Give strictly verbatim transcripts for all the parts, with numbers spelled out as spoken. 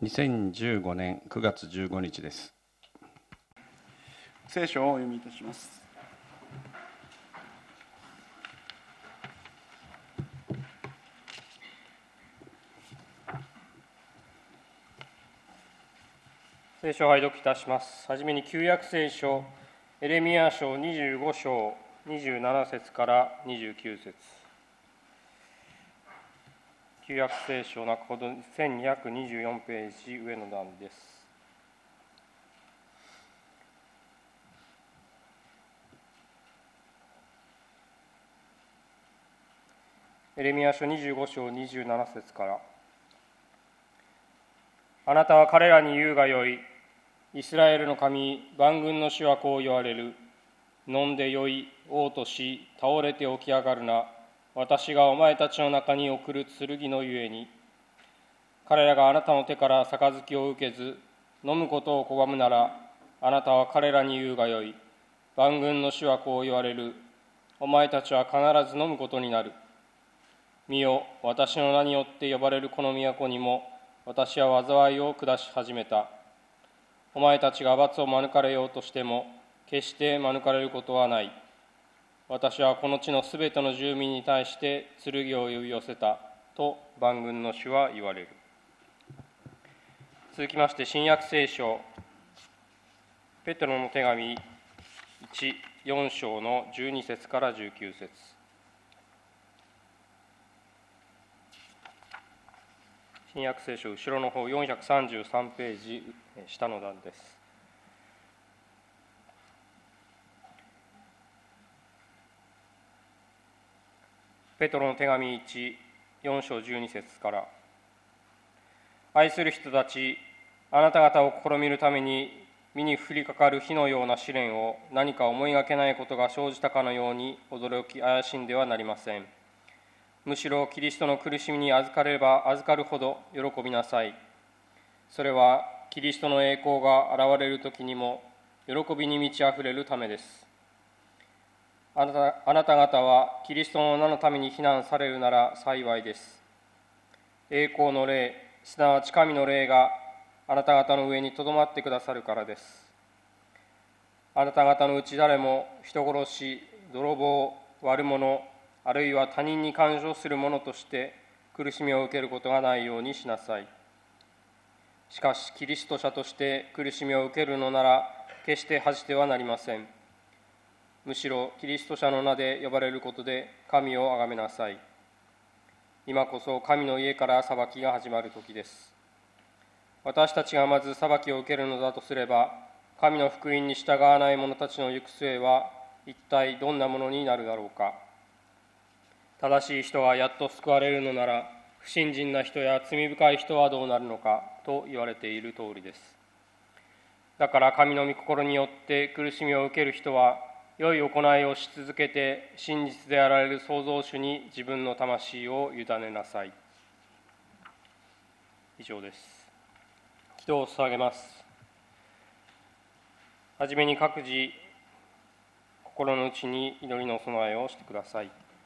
にせんじゅうごねんくがつじゅうごにちです。 聖書をお読みいたします。 聖書を拝読いたします。はじめに旧約聖書エレミヤ書にじゅうごしょうにじゅうななせつからにじゅうきゅうせつ。旧約聖書中ほどせんにひゃくにじゅうよんページ上の段です。エレミヤ書にじゅうごしょうにじゅうななせつから。あなたは彼らに言うがよい。イスラエルの神、万軍の主はこう言われる。飲んでよい、嘔吐し、倒れて起き上がるな。私がお前たちの中に送る剣のゆえに。彼らがあなたの手から杯を受けず、飲むことを拒むなら、あなたは彼らに言うがよい。万軍の主はこう言われる。お前たちは必ず飲むことになる。見よ、私の名によって呼ばれるこの都にも、私は災いを下し始めた。お前たちが罰を免れようとしても、決して免れることはない。私はこの地のすべての住民に対して剣を呼び寄せた、と万軍の主は言われる。続きまして、新約聖書、ペテロの手紙いち、よんしょうのじゅうにせつからじゅうきゅうせつ。新約聖書、後ろの方よんひゃくさんじゅうさんページ、下の段です。ペテロの手紙いち、よんしょうじゅうにせつから。愛する人たち、あなた方を試みるために身に降りかかる火のような試練を何か思いがけないことが生じたかのように驚き怪しんではなりません。むしろキリストの苦しみに預かれば預かるほど喜びなさい。それはキリストの栄光が現れるときにも喜びに満ち溢れるためです。あなた、あなた方はキリストの名のために非難されるなら幸いです。栄光の霊、すなわち神の霊があなた方の上にとどまってくださるからです。あなた方のうち誰も人殺し、泥棒、悪者、あるいは他人に干渉する者として苦しみを受けることがないようにしなさい。しかしキリスト者として苦しみを受けるのなら決して恥じてはなりません。むしろキリスト者の名で呼ばれることで神をあがめなさい。今こそ神の家から裁きが始まる時です。私たちがまず裁きを受けるのだとすれば、神の福音に従わない者たちの行く末は一体どんなものになるだろうか。正しい人がやっと救われるのなら、不信心な人や罪深い人はどうなるのかと言われている通りです。だから神の御心によって苦しみを受ける人は、良い行いをし続けて真実であられる創造主に自分の魂を委ねなさい。以上です。祈祷を捧げます。はじめに各自、心の内に祈りの備えをしてください。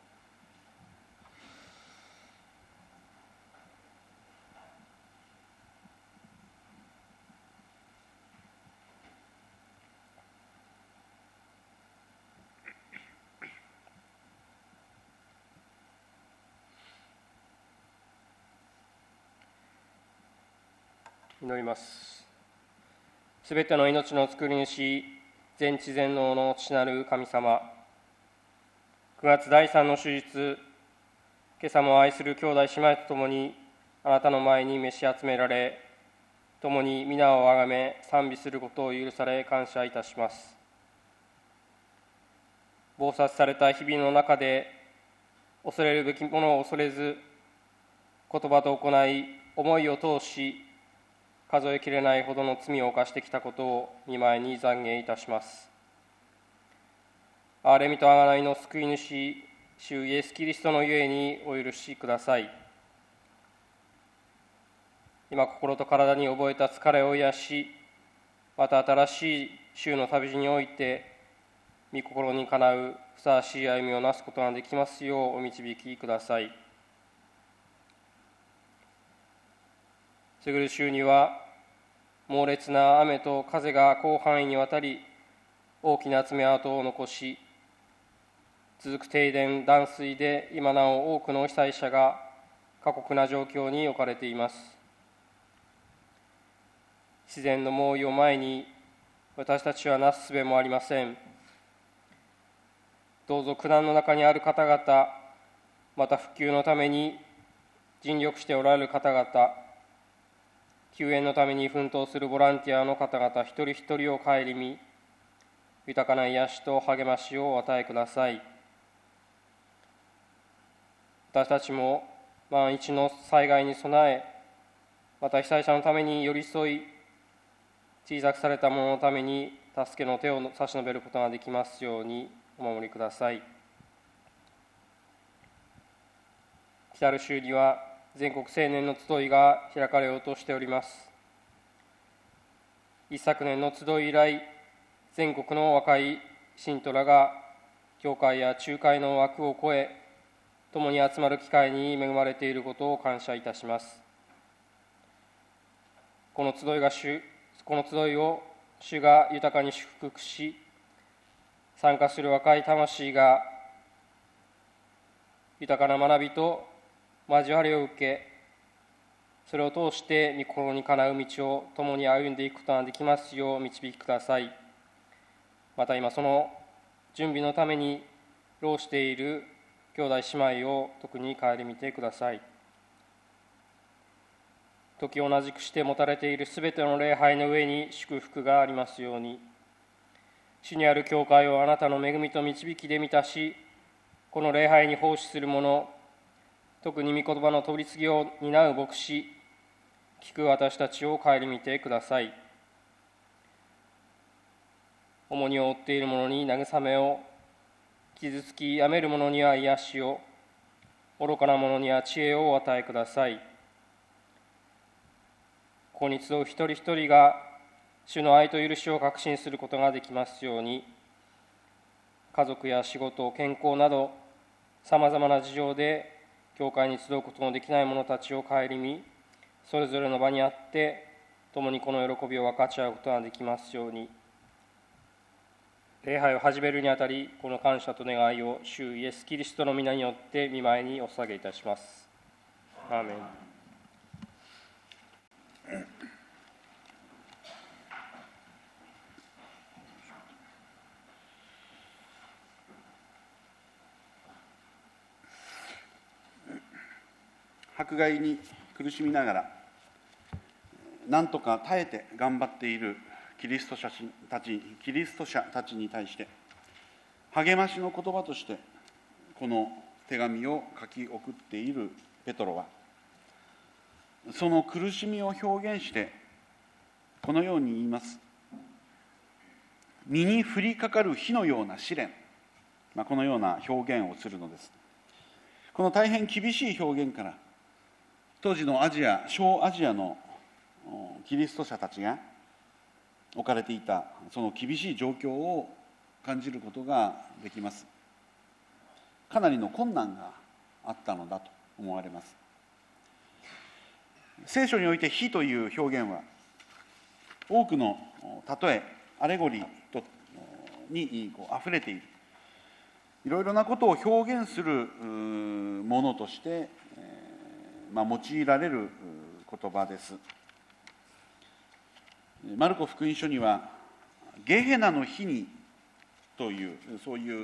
祈ります。すべての命の作り主、全知全能の父なる神様、くがつだいさんの手術、今朝も愛する兄弟姉妹とともにあなたの前に召し集められ、共に皆をあがめ賛美することを許され感謝いたします。忙殺された日々の中で、恐れるべきものを恐れず、言葉と行い、思いを通し、数えきれないほどの罪を犯してきたことを御前に懺悔いたします。憐れみと贖いの救い主、主イエス・キリストのゆえにお許しください。今心と体に覚えた疲れを癒し、また新しい週の旅路において御心にかなうふさわしい歩みをなすことができますようお導きください。 過ぐる週には猛烈な雨と風が広範囲にわたり大きな爪痕を残し、続く停電断水で今なお多くの被災者が過酷な状況に置かれています。自然の猛威を前に私たちはなすすべもありません。どうぞ苦難の中にある方々、また復旧のために尽力しておられる方々、救援のために奮闘するボランティアの方々一人一人を顧み、豊かな癒しと励ましをお与えください。私たちも万一の災害に備え、また被災者のために寄り添い、小さくされた者のために助けの手を差し伸べることができますようにお守りください。来たる週には全国青年の集いが開かれようとしております。一昨年の集い以来、全国の若い信徒らが教会や仲介の枠を超え、共に集まる機会に恵まれていることを感謝いたします。この集いが主、この集いを主が豊かに祝福し、参加する若い魂が豊かな学びと交わりを受け、それを通して御心にかなう道を共に歩んでいくことができますよう導きください。また今その準備のために労している兄弟姉妹を特に顧みてください。時を同じくして持たれているすべての礼拝の上に祝福がありますように、主にある教会をあなたの恵みと導きで満たし、この礼拝に奉仕する者、特に御言葉の取り次ぎを担う牧師、聞く私たちを顧みてください。重荷を負っている者に慰めを、傷つきやめる者には癒しを、愚かな者には知恵をお与えください。ここに集う一人一人が主の愛と許しを確信することができますように、家族や仕事、健康などさまざまな事情で教会に集うことのできない者たちを顧み、それぞれの場にあって共にこの喜びを分かち合うことができますように、礼拝を始めるにあたり、この感謝と願いを主イエス・キリストの皆によって御前にお捧げいたします。アーメン。 迫害に苦しみながら、なんとか耐えて頑張っているキリスト者たち、キリスト者たちに対して、励ましの言葉として、この手紙を書き送っているペトロは、その苦しみを表現して、このように言います。身に降りかかる火のような試練、まあ、このような表現をするのです。この大変厳しい表現から、当時のアジア、小アジアのキリスト者たちが置かれていたその厳しい状況を感じることができます。かなりの困難があったのだと思われます。聖書において火という表現は多くの例え、アレゴリーとにこうあふれている、いろいろなことを表現するものとして、まあ、用いられる言葉です。マルコ福音書にはゲヘナの火にというそういう、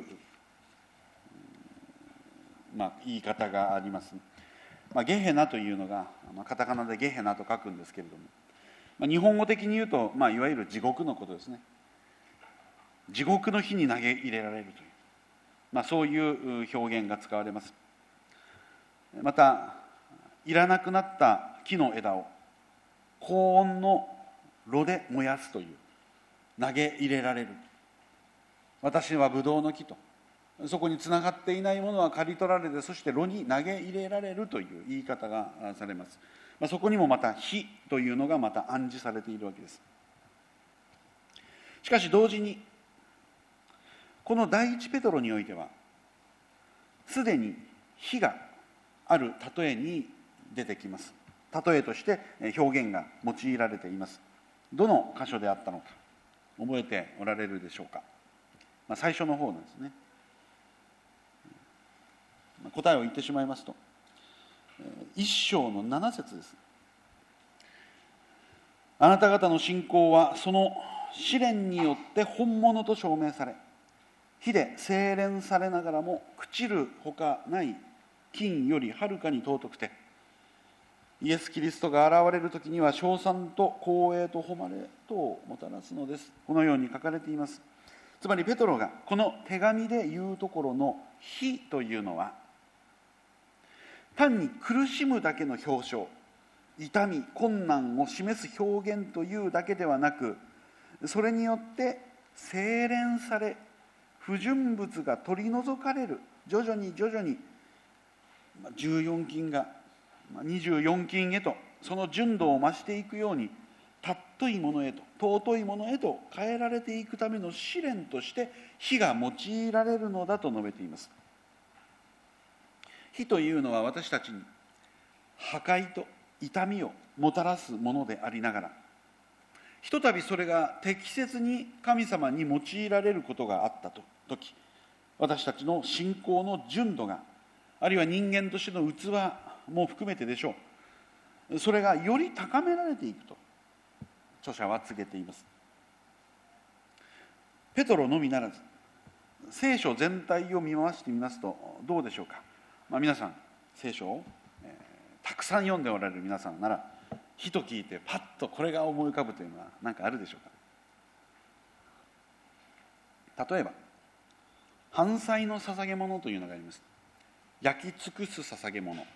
まあ、言い方があります。まあ、ゲヘナというのが、まあ、カタカナでゲヘナと書くんですけれども、まあ、日本語的に言うと、まあ、いわゆる地獄のことですね。地獄の火に投げ入れられるという、まあ、そういう表現が使われます。また、いらなくなった木の枝を高温の炉で燃やすという、投げ入れられる。私はブドウの木と、そこにつながっていないものは刈り取られて、そして炉に投げ入れられるという言い方がされます。まあ、そこにもまた火というのがまた暗示されているわけです。しかし同時に、この第一ペトロにおいては、すでに火がある例えに出てきます。 例えとして表現が用いられています。どの箇所であったのか覚えておられるでしょうか。まあ、最初の方なんですね。答えを言ってしまいますと、一章の七節です。あなた方の信仰はその試練によって本物と証明され、火で精錬されながらも朽ちるほかない金よりはるかに尊くて、イエス・キリストが現れる時には称賛と光栄と誉れとをもたらすのです。このように書かれています。つまりペトロがこの手紙で言うところの火というのは、単に苦しむだけの表彰、痛み困難を示す表現というだけではなく、それによって精錬され、不純物が取り除かれる、徐々に徐々にじゅうよん金がにじゅうよん金へとその純度を増していくように、尊いものへと尊いものへと変えられていくための試練として火が用いられるのだと述べています。火というのは私たちに破壊と痛みをもたらすものでありながら、ひとたびそれが適切に神様に用いられることがあったとき、私たちの信仰の純度が、あるいは人間としての器も含めてでしょう、それがより高められていくと著者は告げています。ペトロのみならず聖書全体を見回してみますとどうでしょうか。まあ、皆さん聖書を、えー、たくさん読んでおられる皆さんなら、火と聞いてパッとこれが思い浮かぶというのは何かあるでしょうか。例えば燔祭の捧げ物というのがあります。焼き尽くす捧げ物、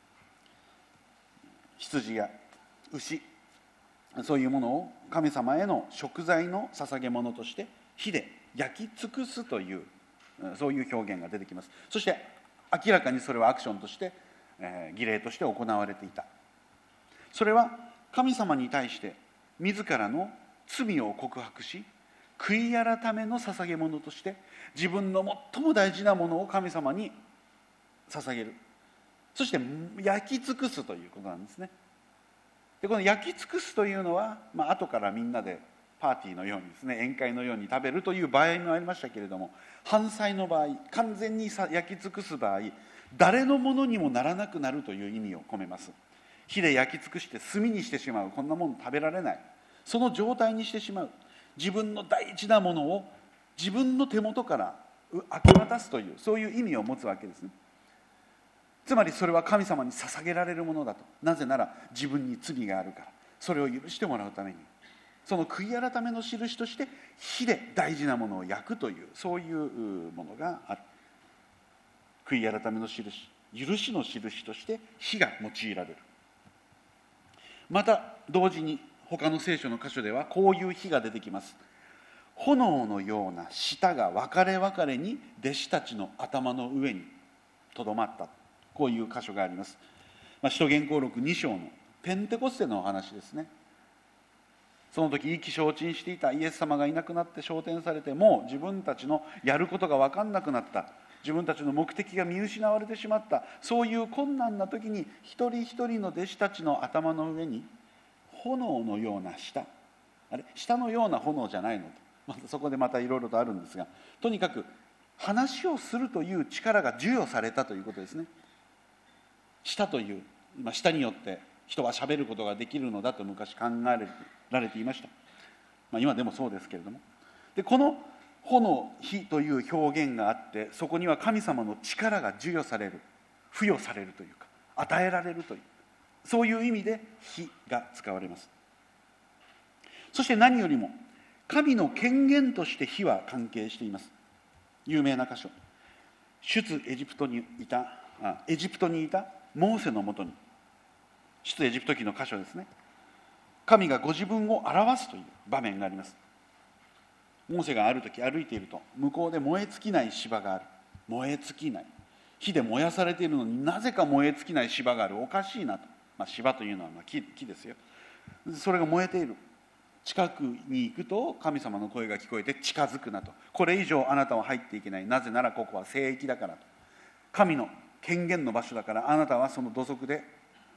羊や牛、そういうものを神様への食材の捧げ物として火で焼き尽くすという、そういう表現が出てきます。そして明らかにそれはアクションとして、えー、儀礼として行われていた。それは神様に対して自らの罪を告白し、悔い改めの捧げ物として自分の最も大事なものを神様に捧げる、そして焼き尽くすということなんですね。でこの焼き尽くすというのは、まあ後からみんなでパーティーのようにですね、宴会のように食べるという場合もありましたけれども、燔祭の場合、完全に焼き尽くす場合、誰のものにもならなくなるという意味を込めます。火で焼き尽くして炭にしてしまう、こんなもの食べられない、その状態にしてしまう、自分の大事なものを自分の手元から明け渡すという、そういう意味を持つわけですね。つまりそれは神様に捧げられるものだと。なぜなら自分に罪があるから、それを許してもらうために、その悔い改めの印として火で大事なものを焼くという、そういうものがある。悔い改めの印、許しの印として火が用いられる。また同時に他の聖書の箇所ではこういう火が出てきます。炎のような舌が分かれ分かれに弟子たちの頭の上にとどまった、こういう箇所があります。まあ、使徒言行録に章のペンテコステのお話ですね。その時意気消沈していたイエス様がいなくなって昇天されて、もう自分たちのやることが分かんなくなった、自分たちの目的が見失われてしまった、そういう困難な時に一人一人の弟子たちの頭の上に炎のような舌、あれ舌のような炎じゃないのと、またそこでまたいろいろとあるんですが、とにかく話をするという力が授与されたということですね。舌という、まあ、舌によって人は喋ることができるのだと昔考えられていました。まあ、今でもそうですけれども、でこの炎、火という表現があって、そこには神様の力が授与される、付与されるというか与えられるという、そういう意味で火が使われます。そして何よりも神の権限として火は関係しています。有名な箇所、出エジプトにいたあエジプトにいたモーセのもとに、出エジプト記の箇所ですね、神がご自分を表すという場面があります。モーセがある時歩いていると、向こうで燃え尽きない芝がある。燃え尽きない、火で燃やされているのになぜか燃え尽きない芝がある、おかしいなと、まあ、芝というのはまあ 木, 木ですよ。それが燃えている。近くに行くと神様の声が聞こえて、近づくなと、これ以上あなたは入っていけない、なぜならここは聖域だからと、神の権限の場所だから、あなたはその土足で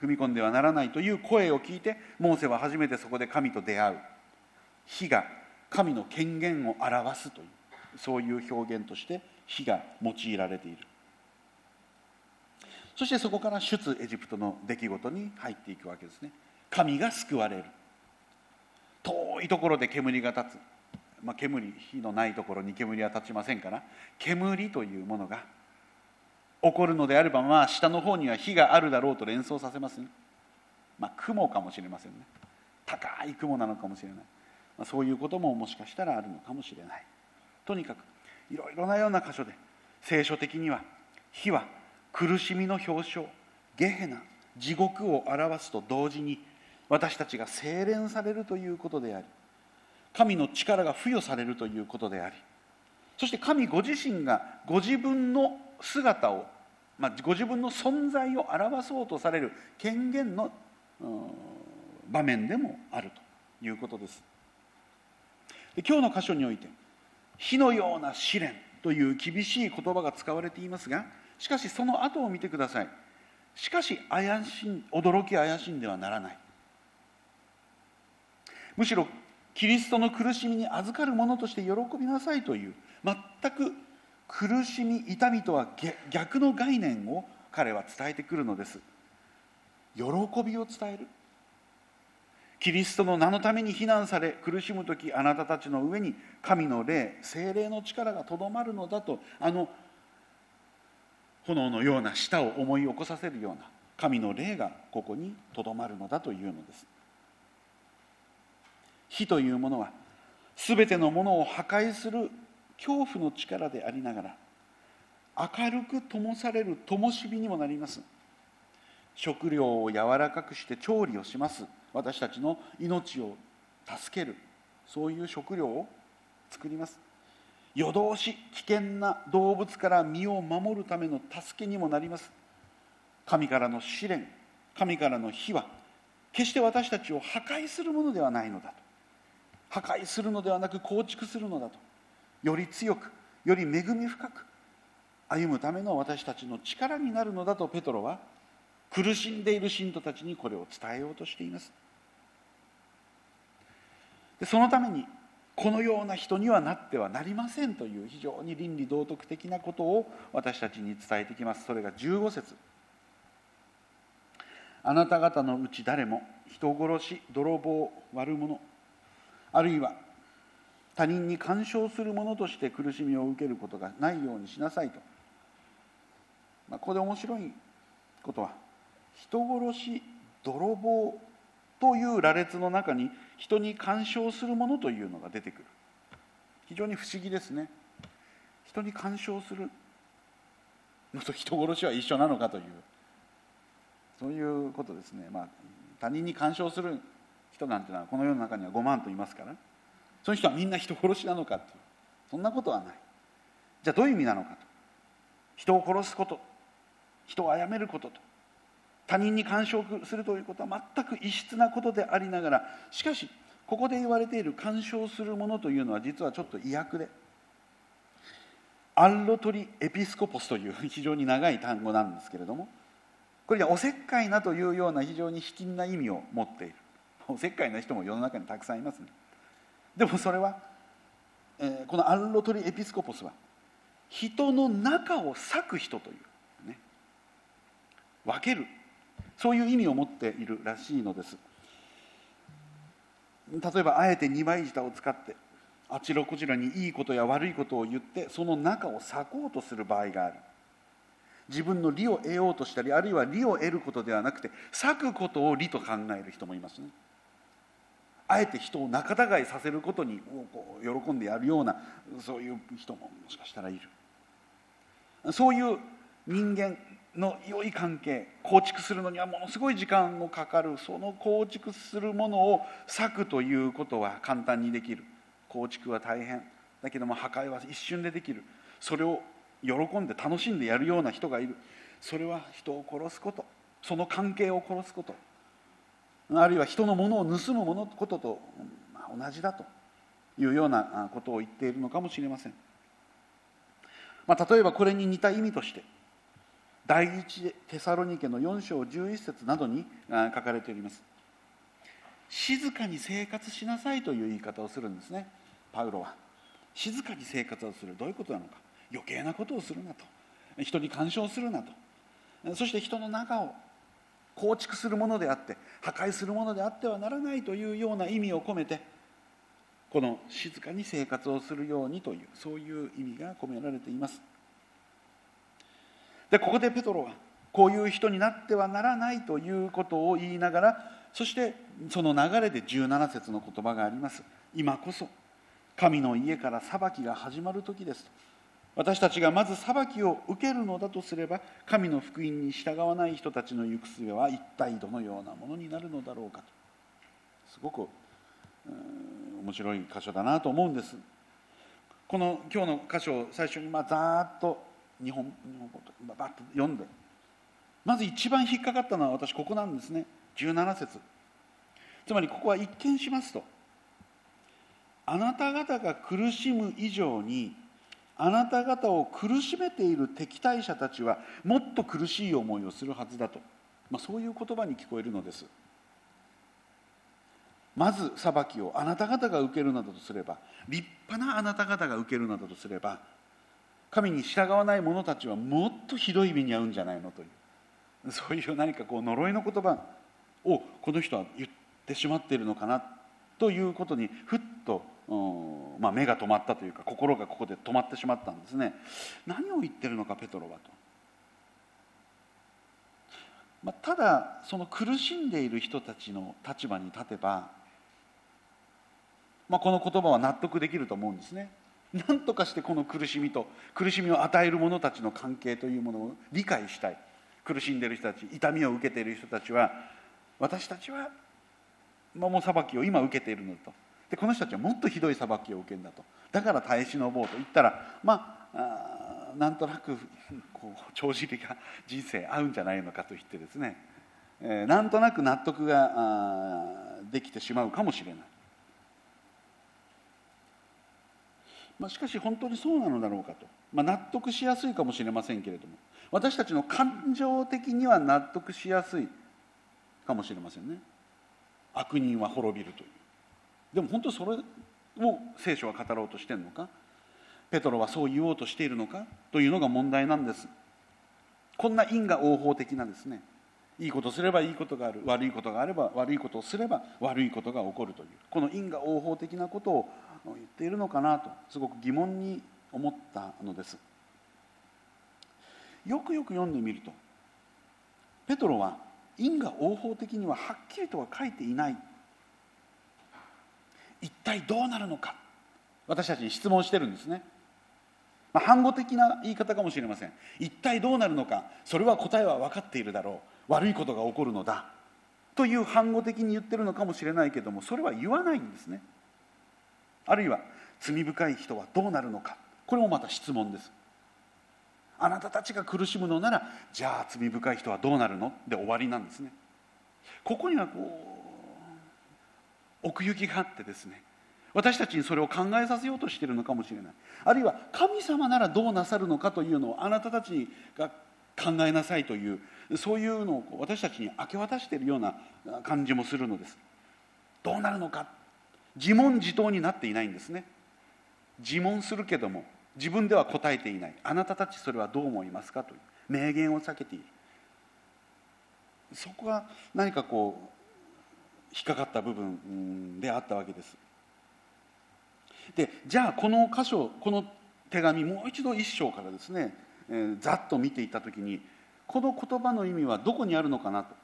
踏み込んではならないという声を聞いて、モーセは初めてそこで神と出会う。火が神の権限を表すという、そういう表現として火が用いられている。そしてそこから出エジプトの出来事に入っていくわけですね。神が救われる。遠いところで煙が立つ、まあ、煙、火のないところに煙は立ちませんから、煙というものが起こるのであれば、まあ下の方には火があるだろうと連想させますね。まあ雲かもしれませんね。高い雲なのかもしれない、まあ、そういうことももしかしたらあるのかもしれない。とにかくいろいろなような箇所で聖書的には火は苦しみの表彰、ゲヘナ、地獄を表すと同時に、私たちが聖錬されるということであり、神の力が付与されるということであり、そして神ご自身がご自分の姿を、まあ、ご自分の存在を表そうとされる権限の場面でもあるということです。で、今日の箇所において火のような試練という厳しい言葉が使われていますが、しかしその後を見てください。しかし怪しん驚き怪しんではならない。むしろキリストの苦しみに預かるものとして喜びなさいという、全く苦しみ痛みとは逆の概念を彼は伝えてくるのです。喜びを伝える。キリストの名のために非難され苦しむとき、あなたたちの上に神の霊、聖霊の力がとどまるのだと、あの炎のような舌を思い起こさせるような神の霊がここにとどまるのだというのです。火というものはすべてのものを破壊する恐怖の力でありながら、明るく灯される灯火にもなります。食料を柔らかくして調理をします。私たちの命を助ける、そういう食料を作ります。夜通し危険な動物から身を守るための助けにもなります。神からの試練、神からの火は決して私たちを破壊するものではないのだと、破壊するのではなく構築するのだと、より強く、より恵み深く歩むための私たちの力になるのだと、ペトロは苦しんでいる信徒たちにこれを伝えようとしています。で、そのためにこのような人にはなってはなりませんという非常に倫理道徳的なことを私たちに伝えてきます。それがじゅうご節。あなた方のうち誰も人殺し、泥棒、悪者、あるいは他人に干渉する者として苦しみを受けることがないようにしなさいと。まあ、ここで面白いことは、人殺し、泥棒という羅列の中に人に干渉するものというのが出てくる。非常に不思議ですね。人に干渉するのと人殺しは一緒なのかという、そういうことですね。まあ、他人に干渉する人なんてのはこの世の中にはごまんといますから、そういう人はみんな人殺しなのかという、そんなことはない。じゃあどういう意味なのかと。人を殺すこと、人を殺めることと、他人に干渉するということは全く異質なことでありながら、しかしここで言われている干渉するものというのは実はちょっと意訳で、アッロトリエピスコポスという非常に長い単語なんですけれども、これはおせっかいなというような非常に卑近な意味を持っている。おせっかいな人も世の中にたくさんいますね。でもそれは、えー、このアッロトリエピスコポスは人の中を裂く人というね、分ける、そういう意味を持っているらしいのです。例えばあえて二枚舌を使ってあちらこちらにいいことや悪いことを言ってその中を裂こうとする場合がある。自分の利を得ようとしたり、あるいは利を得ることではなくて裂くことを利と考える人もいますね。あえて人を仲違いさせることに喜んでやるような、そういう人ももしかしたらいる。そういう人間の良い関係、構築するのにはものすごい時間もかかる。その構築するものを裂くということは簡単にできる。構築は大変だけども破壊は一瞬でできる。それを喜んで楽しんでやるような人がいる。それは人を殺すこと、その関係を殺すこと、あるいは人のものを盗むものことと同じだというようなことを言っているのかもしれません。まあ、例えばこれに似た意味として、 第一テサロニケのよん章じゅういち節などに書かれております。静かに生活しなさいという言い方をするんですね、パウロは。静かに生活をする、どういうことなのか。余計なことをするなと、人に干渉するなと、そして人の中を構築するものであって破壊するものであってはならないというような意味を込めて、この静かに生活をするようにという、そういう意味が込められています。でここでペトロはこういう人になってはならないということを言いながら、そしてその流れでじゅうなな節の言葉があります。今こそ神の家から裁きが始まる時ですと。私たちがまず裁きを受けるのだとすれば、神の福音に従わない人たちの行く末は一体どのようなものになるのだろうかと。すごく面白い箇所だなと思うんです。この今日の箇所を最初にまあざーっと日本日本語とバッと読んで、まず一番引っかかったのは私ここなんですね。じゅうなな節。つまりここは一見しますと、あなた方が苦しむ以上にあなた方を苦しめている敵対者たちはもっと苦しい思いをするはずだと、まあ、そういう言葉に聞こえるのです。まず裁きをあなた方が受けるなどとすれば、立派なあなた方が受けるなどとすれば、神に従わない者たちはもっとひどい目に遭うんじゃないのという、そういう何かこう呪いの言葉をこの人は言ってしまっているのかなということにふっと、まあ、目が止まったというか、心がここで止まってしまったんですね。何を言ってるのかペトロはと、まあ、ただその苦しんでいる人たちの立場に立てば、まあ、この言葉は納得できると思うんですね。何とかしてこの苦しみと苦しみを与える者たちの関係というものを理解したい。苦しんでいる人たち、痛みを受けている人たちは、私たちはもう裁きを今受けているのだと。でこの人たちはもっとひどい裁きを受けるんだと。だから耐え忍ぼうと言ったら、まあ、あなんとなくこう帳尻が人生合うんじゃないのかと言ってですね、えー、なんとなく納得ができてしまうかもしれない。まあ、しかし本当にそうなのだろうかと、まあ、納得しやすいかもしれませんけれども、私たちの感情的には納得しやすいかもしれませんね。悪人は滅びるという。でも本当にそれを聖書は語ろうとしているのか、ペトロはそう言おうとしているのかというのが問題なんです。こんな因果応報的なですね、いいことすればいいことがある、悪いことがあれば悪いことをすれば悪いことが起こるという、この因果応報的なことを言っているのかなと、すごく疑問に思ったのです。よくよく読んでみると、ペトロは因果応報的にははっきりとは書いていない。一体どうなるのか、私たちに質問してるんですね。まあ、反語的な言い方かもしれません。一体どうなるのか、それは答えは分かっているだろう、悪いことが起こるのだという反語的に言ってるのかもしれないけども、それは言わないんですね。あるいは罪深い人はどうなるのか、これもまた質問です。あなたたちが苦しむのなら、じゃあ罪深い人はどうなるので終わりなんですね。ここにはこう奥行きがあってですね、私たちにそれを考えさせようとしているのかもしれない。あるいは神様ならどうなさるのかというのをあなたたちが考えなさいという、そういうのを私たちに明け渡しているような感じもするのです。どうなるのか、自問自答になっていないんですね。自問するけども自分では答えていない。あなたたちそれはどう思いますかという明言を避けている。そこが何かこう引っかかった部分であったわけです。でじゃあこの箇所、この手紙、もう一度一章からですね、えー、ざっと見ていったときに、この言葉の意味はどこにあるのかなと、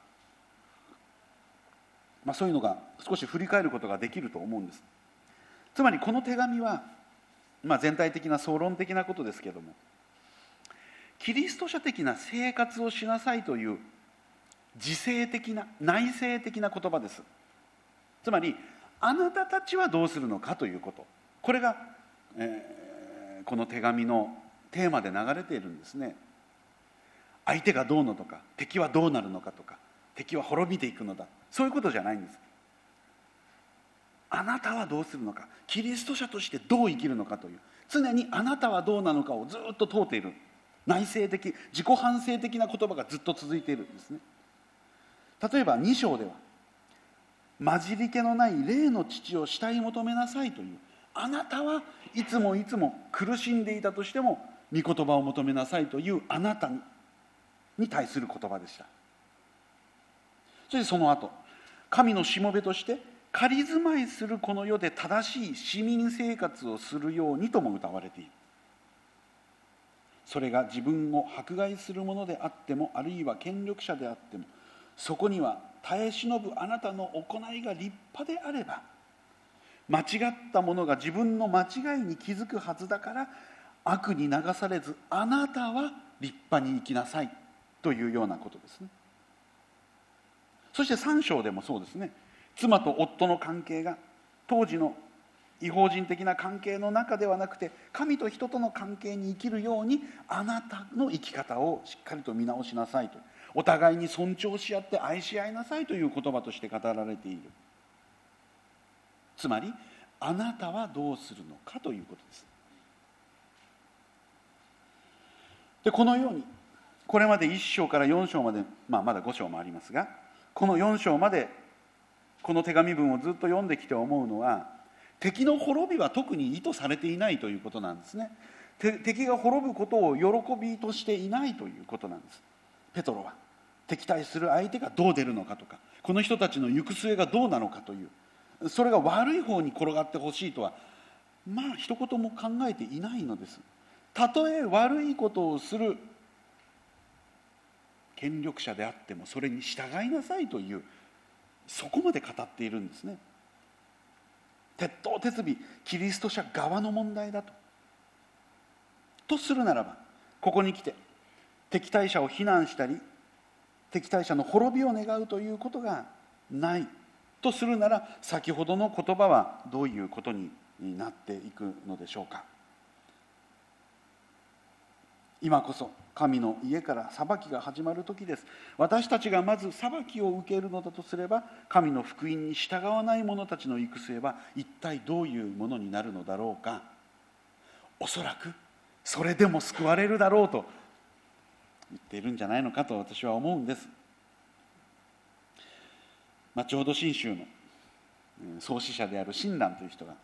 まあ、そういうのが少し振り返ることができると思うんです。つまりこの手紙は、まあ、全体的な総論的なことですけれども、キリスト者的な生活をしなさいという自制的な内省的な言葉です。つまりあなたたちはどうするのかということ、これが、えー、この手紙のテーマで流れているんですね。相手がどうのとか、敵はどうなるのかとか、敵は滅びていくのだ、そういうことじゃないんです。あなたはどうするのか、キリスト者としてどう生きるのかという、常にあなたはどうなのかをずっと問うている。 内省的、自己反省的な言葉がずっと続いているんですね。例えばに章では、混じり気のない霊の父を慕い求めなさいという、あなたはいつもいつも苦しんでいたとしても御言葉を求めなさいというあなたにに対する言葉でした。そしてその後、神のしもべとして仮住まいするこの世で正しい市民生活をするようにとも謳われている。それが自分を迫害するものであっても、あるいは権力者であっても、そこには耐え忍ぶあなたの行いが立派であれば、間違った者が自分の間違いに気づくはずだから、悪に流されずあなたは立派に生きなさいというようなことですね。そしてさん章でもそうですね。妻と夫の関係が当時の異邦人的な関係の中ではなくて、神と人との関係に生きるようにあなたの生き方をしっかりと見直しなさいと、お互いに尊重し合って愛し合いなさいという言葉として語られている。つまりあなたはどうするのかということです。でこのようにこれまでいち章からよん章まで、まあ、まだご章もありますが、このよん章までこの手紙文をずっと読んできて思うのは、敵の滅びは特に意図されていないということなんですね。敵が滅ぶことを喜びとしていないということなんです。ペトロは敵対する相手がどう出るのかとか、この人たちの行く末がどうなのかという、それが悪い方に転がってほしいとはまあ一言も考えていないのです。たとえ悪いことをする権力者であってもそれに従いなさいという、そこまで語っているんですね。鉄頭鉄尾キリスト者側の問題だととするならば、ここに来て敵対者を非難したり敵対者の滅びを願うということがないとするなら、先ほどの言葉はどういうことになっていくのでしょうか。今こそ神の家から裁きが始まる時です。私たちがまず裁きを受けるのだとすれば、神の福音に従わない者たちの行く末は一体どういうものになるのだろうか。おそらくそれでも救われるだろうと言っているんじゃないのかと私は思うんです。まあ、浄土真宗の創始者である親鸞という人が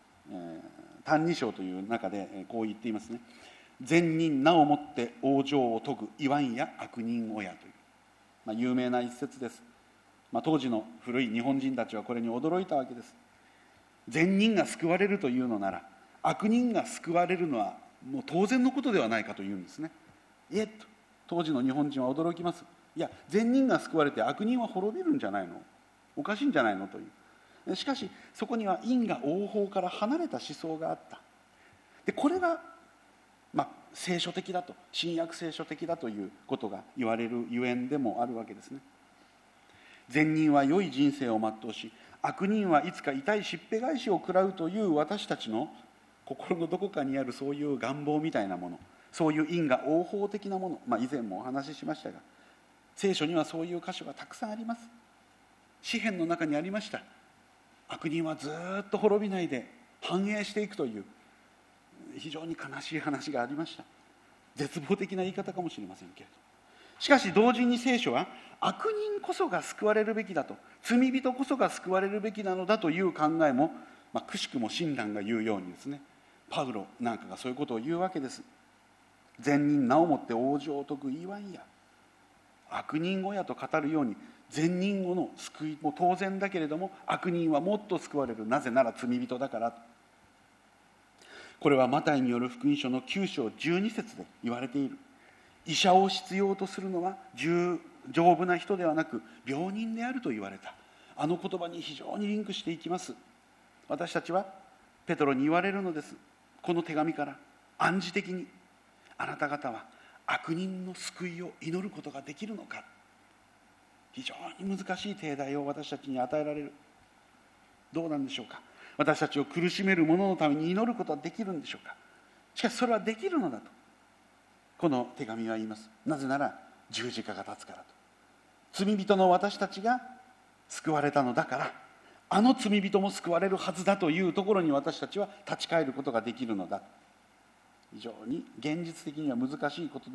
「歎異抄」という中でこう言っていますね。善人名をもって往生を説ぐ言わんや悪人親という、まあ、有名な一節です。まあ、当時の古い日本人たちはこれに驚いたわけです。善人が救われるというのなら悪人が救われるのはもう当然のことではないかというんですね。いえと当時の日本人は驚きます。いや、善人が救われて悪人は滅びるんじゃないの、おかしいんじゃないのという。しかしそこには因果応報から離れた思想があった。でこれがまあ、聖書的だと、新約聖書的だということが言われるゆえんでもあるわけですね。善人は良い人生を全うし、悪人はいつか痛いしっぺ返しを食らうという私たちの心のどこかにあるそういう願望みたいなもの、そういう因果応報的なもの、まあ、以前もお話ししましたが、聖書にはそういう箇所がたくさんあります。詩篇の中にありました。悪人はずっと滅びないで繁栄していくという非常に悲しい話がありました。絶望的な言い方かもしれませんけれど、しかし同時に聖書は悪人こそが救われるべきだと、罪人こそが救われるべきなのだという考えも、まあ、くしくも親鸞が言うようにですね、パウロなんかがそういうことを言うわけです。善人名をもって往生を説く言わんや、悪人親と語るように善人後の救いも当然だけれども、悪人はもっと救われる、なぜなら罪人だからと。これはマタイによる福音書のきゅう章じゅうに節で言われている。医者を必要とするのは丈夫な人ではなく病人であると言われた、あの言葉に非常にリンクしていきます。私たちはペトロに言われるのです。この手紙から暗示的に、あなた方は悪人の救いを祈ることができるのか。非常に難しい題材を私たちに与えられる。どうなんでしょうか。私たちを苦しめる者のために祈ることはできるんでしょうか。しかしそれはできるのだとこの手紙は言います。なぜなら十字架が立つからと。罪人の私たちが救われたのだから、あの罪人も救われるはずだというところに私たちは立ち返ることができるのだ。非常に現実的には難しいことに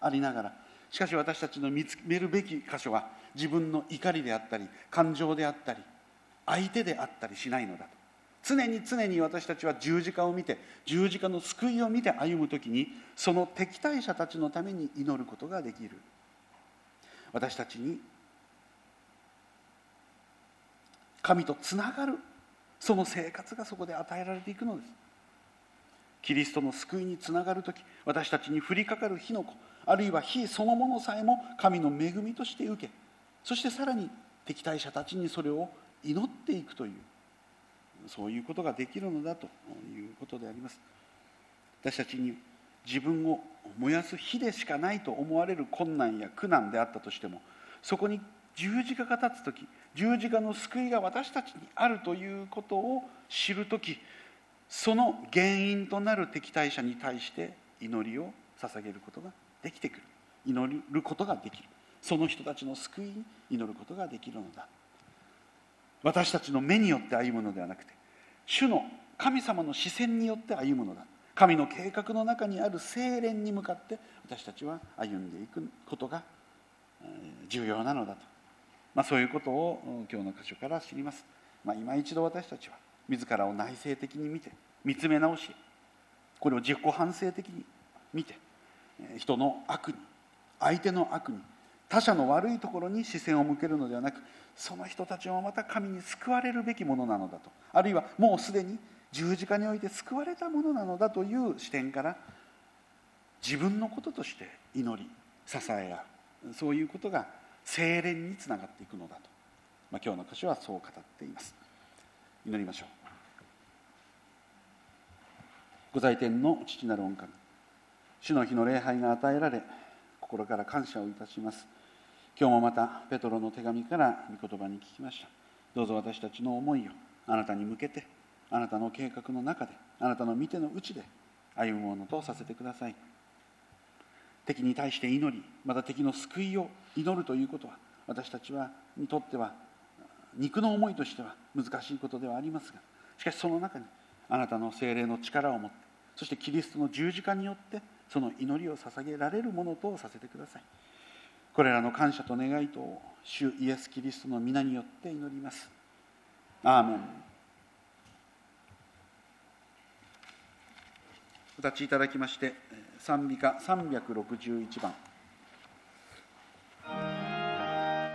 ありながら、しかし私たちの見つめるべき箇所は自分の怒りであったり感情であったり相手であったりしないのだと。常に常に私たちは十字架を見て、十字架の救いを見て歩むときに、その敵対者たちのために祈ることができる。私たちに神とつながる、その生活がそこで与えられていくのです。キリストの救いにつながるとき、私たちに降りかかる火の粉、あるいは火そのものさえも神の恵みとして受け、そしてさらに敵対者たちにそれを祈っていくという、そういうことができるのだということであります。私たちに自分を燃やす火でしかないと思われる困難や苦難であったとしても、そこに十字架が立つとき、十字架の救いが私たちにあるということを知るとき、その原因となる敵対者に対して祈りを捧げることができてくる。祈ることができる。その人たちの救いに祈ることができるのだ。私たちの目によって歩むのではなくて、主の神様の視線によって歩むのだ。神の計画の中にある聖霊に向かって私たちは歩んでいくことが重要なのだと、まあ、そういうことを今日の箇所から知ります。まあ、今一度私たちは自らを内省的に見て、見つめ直し、これを自己反省的に見て、人の悪に、相手の悪に、他者の悪いところに視線を向けるのではなく、その人たちもまた神に救われるべきものなのだと、あるいはもうすでに十字架において救われたものなのだという視点から自分のこととして祈り支え合う、そういうことが聖霊につながっていくのだと、まあ、今日の箇所はそう語っています。祈りましょう。ご在天の父なる御神、主の日の礼拝が与えられ心から感謝をいたします。今日もまたペトロの手紙から御言葉に聞きました。どうぞ私たちの思いをあなたに向けて、あなたの計画の中で、あなたの御手の内で歩むものとさせてください。敵に対して祈り、また敵の救いを祈るということは、私たちはにとっては肉の思いとしては難しいことではありますが、しかしその中にあなたの聖霊の力を持って、そしてキリストの十字架によってその祈りを捧げられるものとさせてください。これらの感謝と願いと主イエス・キリストの皆によって祈ります。アーメン。お立ちいただきまして、賛美歌さんびゃくろくじゅういちばん。